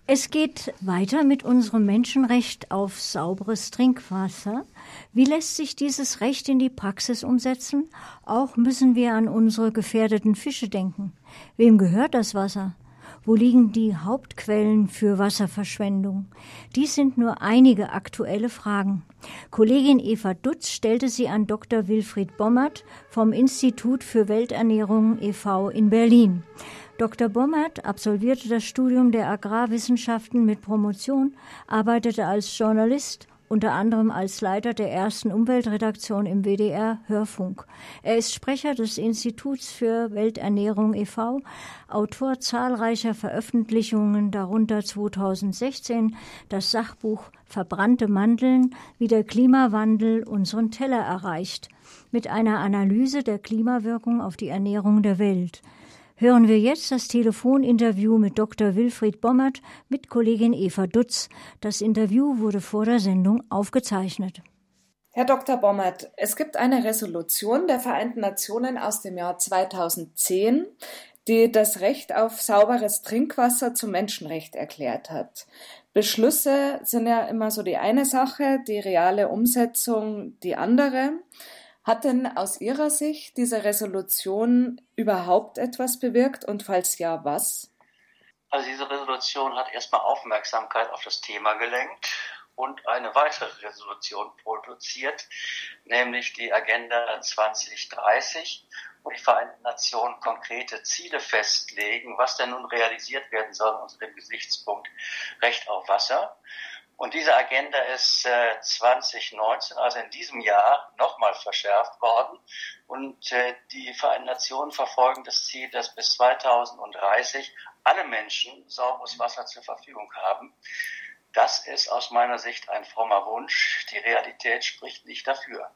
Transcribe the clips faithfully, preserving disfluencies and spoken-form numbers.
Es geht weiter mit unserem Menschenrecht auf sauberes Trinkwasser. Wie lässt sich dieses Recht in die Praxis umsetzen? Auch müssen wir an unsere gefährdeten Fische denken. Wem gehört das Wasser? Wo liegen die Hauptquellen für Wasserverschwendung? Dies sind nur einige aktuelle Fragen. Kollegin Eva Dutz stellte sie an Doktor Wilfried Bommert vom Institut für Welternährung e V in Berlin. Doktor Bommert absolvierte das Studium der Agrarwissenschaften mit Promotion, arbeitete als Journalist, unter anderem als Leiter der ersten Umweltredaktion im W D R Hörfunk. Er ist Sprecher des Instituts für Welternährung e V, Autor zahlreicher Veröffentlichungen, darunter zweitausendsechzehn das Sachbuch Verbrannte Mandeln, wie der Klimawandel unseren Teller erreicht, mit einer Analyse der Klimawirkung auf die Ernährung der Welt. Hören wir jetzt das Telefoninterview mit Doktor Wilfried Bommert mit Kollegin Eva Dutz. Das Interview wurde vor der Sendung aufgezeichnet. Herr Doktor Bommert, es gibt eine Resolution der Vereinten Nationen aus dem Jahr zweitausendzehn, die das Recht auf sauberes Trinkwasser zum Menschenrecht erklärt hat. Beschlüsse sind ja immer so die eine Sache, die reale Umsetzung die andere. Hat denn aus Ihrer Sicht diese Resolution überhaupt etwas bewirkt und falls ja, was? Also diese Resolution hat erstmal Aufmerksamkeit auf das Thema gelenkt und eine weitere Resolution produziert, nämlich die Agenda zwanzig dreißig, wo die Vereinten Nationen konkrete Ziele festlegen, was denn nun realisiert werden soll unter dem Gesichtspunkt Recht auf Wasser. Und diese Agenda ist äh, zwanzig neunzehn, also in diesem Jahr, nochmal verschärft worden. Und äh, die Vereinten Nationen verfolgen das Ziel, dass bis zweitausenddreißig alle Menschen sauberes Wasser zur Verfügung haben. Das ist aus meiner Sicht ein frommer Wunsch. Die Realität spricht nicht dafür.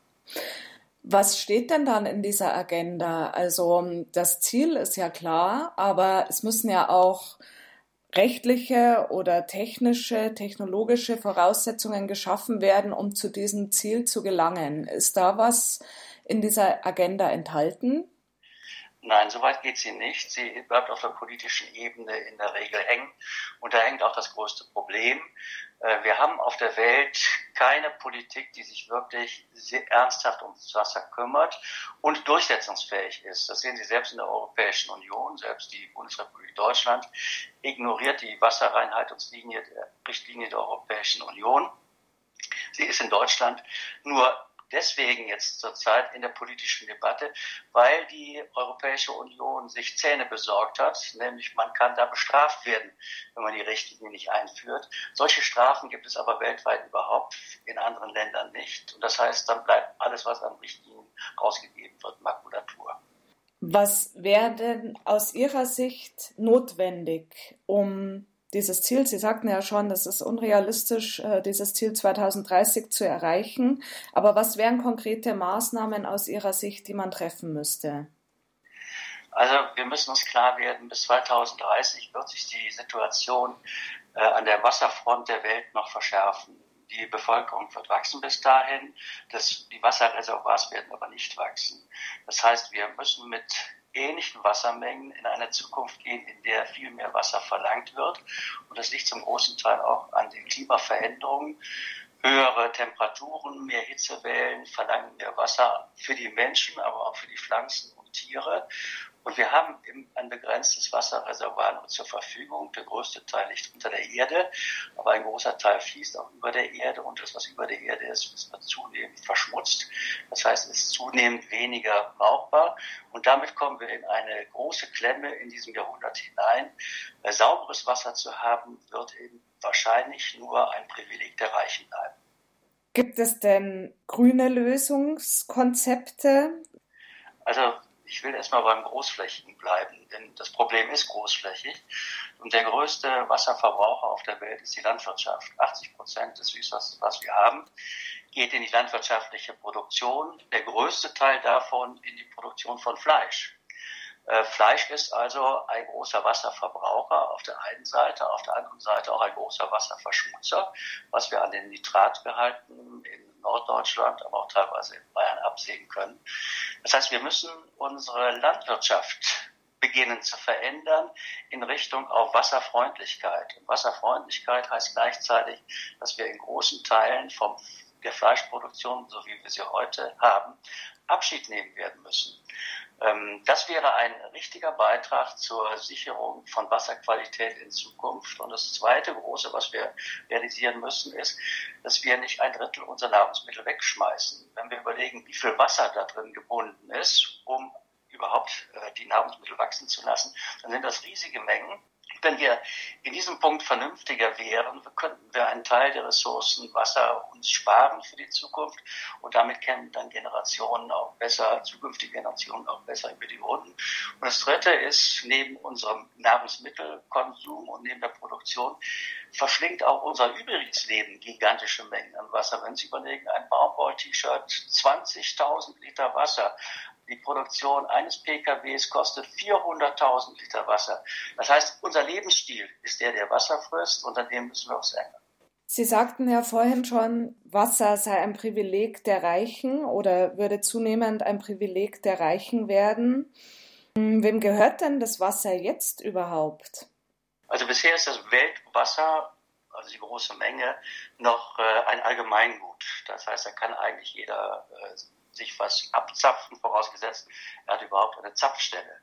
Was steht denn dann in dieser Agenda? Also das Ziel ist ja klar, aber es müssen ja auch rechtliche oder technische, technologische Voraussetzungen geschaffen werden, um zu diesem Ziel zu gelangen. Ist da was in dieser Agenda enthalten? Nein, soweit geht sie nicht. Sie bleibt auf der politischen Ebene in der Regel hängen. Und da hängt auch das größte Problem. Wir haben auf der Welt keine Politik, die sich wirklich sehr ernsthaft ums Wasser kümmert und durchsetzungsfähig ist. Das sehen Sie selbst in der Europäischen Union. Selbst die Bundesrepublik Deutschland ignoriert die Wasserreinhaltungslinie der Richtlinie der Europäischen Union. Sie ist in Deutschland nur deswegen jetzt zurzeit in der politischen Debatte, weil die Europäische Union sich Zähne besorgt hat, nämlich man kann da bestraft werden, wenn man die Richtlinie nicht einführt. Solche Strafen gibt es aber weltweit überhaupt, in anderen Ländern nicht. Und das heißt, dann bleibt alles, was an Richtlinien rausgegeben wird, Makulatur. Was wäre denn aus Ihrer Sicht notwendig, um dieses Ziel, Sie sagten ja schon, das ist unrealistisch, dieses Ziel zweitausenddreißig zu erreichen. Aber was wären konkrete Maßnahmen aus Ihrer Sicht, die man treffen müsste? Also wir müssen uns klar werden, bis zweitausenddreißig wird sich die Situation äh, an der Wasserfront der Welt noch verschärfen. Die Bevölkerung wird wachsen bis dahin, das, die Wasserreservoirs werden aber nicht wachsen. Das heißt, wir müssen mit ähnlichen Wassermengen in eine Zukunft gehen, in der viel mehr Wasser verlangt wird. Und das liegt zum großen Teil auch an den Klimaveränderungen. Höhere Temperaturen, mehr Hitzewellen verlangen mehr Wasser für die Menschen, aber auch für die Pflanzen und Tiere. Und wir haben ein begrenztes Wasserreservoir nur zur Verfügung. Der größte Teil liegt unter der Erde, aber ein großer Teil fließt auch über der Erde. Und das, was über der Erde ist, ist zunehmend verschmutzt. Das heißt, es ist zunehmend weniger brauchbar. Und damit kommen wir in eine große Klemme in diesem Jahrhundert hinein. Sauberes Wasser zu haben, wird eben wahrscheinlich nur ein Privileg der Reichen bleiben. Gibt es denn grüne Lösungskonzepte? Also ich will erstmal beim Großflächigen bleiben, denn das Problem ist großflächig. Und der größte Wasserverbraucher auf der Welt ist die Landwirtschaft. achtzig Prozent des Süßwassers, was wir haben, geht in die landwirtschaftliche Produktion. Der größte Teil davon in die Produktion von Fleisch. Äh, Fleisch ist also ein großer Wasserverbraucher auf der einen Seite, auf der anderen Seite auch ein großer Wasserverschmutzer, was wir an den Nitratgehalten in Norddeutschland, aber auch teilweise in Bayern absehen können. Das heißt, wir müssen unsere Landwirtschaft beginnen zu verändern in Richtung auf Wasserfreundlichkeit. Und Wasserfreundlichkeit heißt gleichzeitig, dass wir in großen Teilen vom, der Fleischproduktion, so wie wir sie heute haben, Abschied nehmen werden müssen. Das wäre ein richtiger Beitrag zur Sicherung von Wasserqualität in Zukunft. Und das zweite große, was wir realisieren müssen, ist, dass wir nicht ein Drittel unserer Nahrungsmittel wegschmeißen. Wenn wir überlegen, wie viel Wasser da drin gebunden ist, um überhaupt die Nahrungsmittel wachsen zu lassen, dann sind das riesige Mengen. Wenn wir in diesem Punkt vernünftiger wären, könnten wir einen Teil der Ressourcen Wasser uns sparen für die Zukunft und damit kämen dann Generationen auch besser, zukünftige Generationen auch besser über die Runden. Und das Dritte ist, neben unserem Nahrungsmittelkonsum und neben der Produktion verschlingt auch unser übriges Leben gigantische Mengen an Wasser. Wenn Sie überlegen, ein Baumwoll-T-Shirt, zwanzigtausend Liter Wasser. Die Produktion eines P K Ws kostet vierhunderttausend Liter Wasser. Das heißt, unser Lebensstil ist der, der Wasser frisst, und an dem müssen wir uns ändern. Sie sagten ja vorhin schon, Wasser sei ein Privileg der Reichen oder würde zunehmend ein Privileg der Reichen werden. Wem gehört denn das Wasser jetzt überhaupt? Also bisher ist das Weltwasser, also die große Menge, noch äh, ein Allgemeingut. Das heißt, da kann eigentlich jeder äh, sich was abzapfen, vorausgesetzt, er hat überhaupt eine Zapfstelle.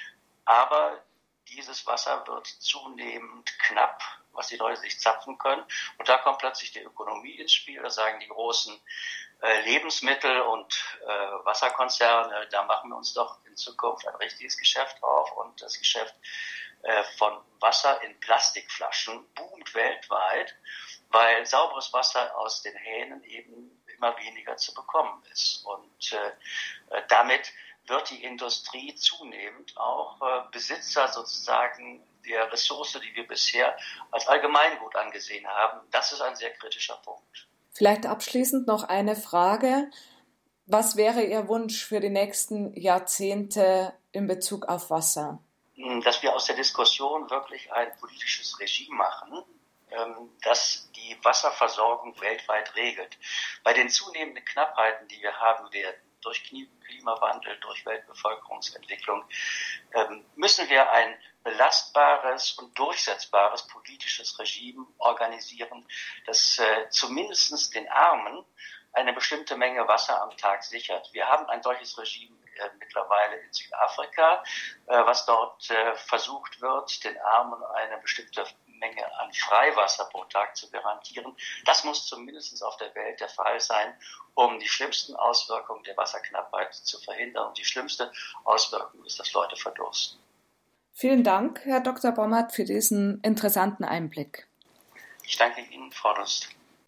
Aber dieses Wasser wird zunehmend knapp, was die Leute sich zapfen können. Und da kommt plötzlich die Ökonomie ins Spiel. Da sagen die großen äh, Lebensmittel- und äh, Wasserkonzerne, da machen wir uns doch in Zukunft ein richtiges Geschäft auf. Und das Geschäft äh, von Wasser in Plastikflaschen boomt weltweit, weil sauberes Wasser aus den Hähnen eben immer weniger zu bekommen ist. Und äh, damit wird die Industrie zunehmend auch äh, Besitzer sozusagen der Ressource, die wir bisher als Allgemeingut angesehen haben. Das ist ein sehr kritischer Punkt. Vielleicht abschließend noch eine Frage. Was wäre Ihr Wunsch für die nächsten Jahrzehnte in Bezug auf Wasser? Dass wir aus der Diskussion wirklich ein politisches Regime machen, das die Wasserversorgung weltweit regelt. Bei den zunehmenden Knappheiten, die wir haben werden, durch Klimawandel, durch Weltbevölkerungsentwicklung, müssen wir ein belastbares und durchsetzbares politisches Regime organisieren, das zumindest den Armen eine bestimmte Menge Wasser am Tag sichert. Wir haben ein solches Regime mittlerweile in Südafrika, was dort versucht wird, den Armen eine bestimmte Menge an Freiwasser pro Tag zu garantieren. Das muss zumindest auf der Welt der Fall sein, um die schlimmsten Auswirkungen der Wasserknappheit zu verhindern. Und die schlimmste Auswirkung ist, dass Leute verdursten. Vielen Dank, Herr Doktor Bommert, für diesen interessanten Einblick. Ich danke Ihnen, Frau Lust.